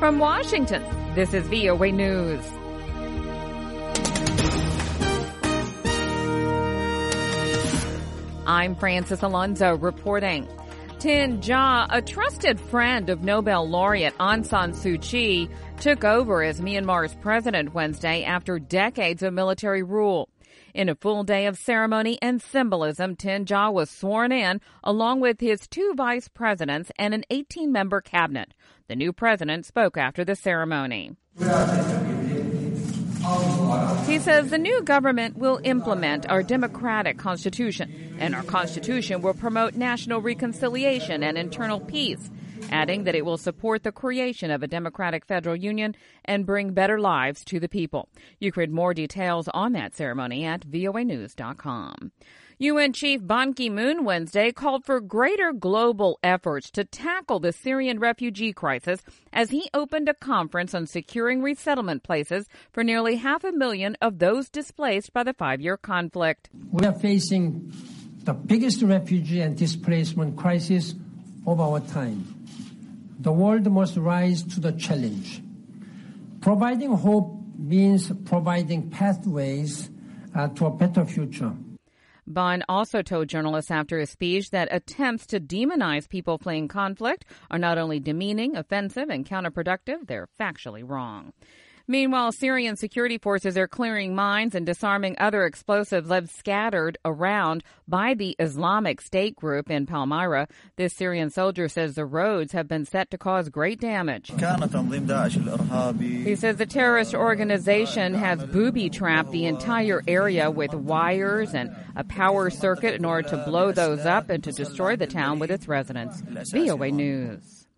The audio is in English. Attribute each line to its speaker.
Speaker 1: From Washington, this is VOA News. I'm Francis Alonso reporting. Tin Jia, a trusted friend of Nobel laureate Aung San Suu Kyi, took over as Myanmar's president Wednesday after decades of military rule. In a full day of ceremony and symbolism, Tin Jia was sworn in along with his 2 vice presidents and an 18-member cabinet. The new president spoke after the ceremony. He says the new government will implement our democratic constitution, and our constitution will promote national reconciliation and internal peace, adding that it will support the creation of a democratic federal union and bring better lives to the people. You can read more details on that ceremony at voanews.com. UN Chief Ban Ki-moon Wednesday called for greater global efforts to tackle the Syrian refugee crisis as he opened a conference on securing resettlement places for nearly 500,000 of those displaced by the 5-year conflict.
Speaker 2: We are facing the biggest refugee and displacement crisis of our time. The world must rise to the challenge. Providing hope means providing pathways to a better future.
Speaker 1: Ban also told journalists after his speech that attempts to demonize people fleeing conflict are not only demeaning, offensive, and counterproductive, they're factually wrong. Meanwhile, Syrian security forces are clearing mines and disarming other explosives left scattered around by the Islamic State group in Palmyra. This Syrian soldier says the roads have been set to cause great damage. He says the terrorist organization has booby-trapped the entire area with wires and a power circuit in order to blow those up and to destroy the town with its residents. VOA News.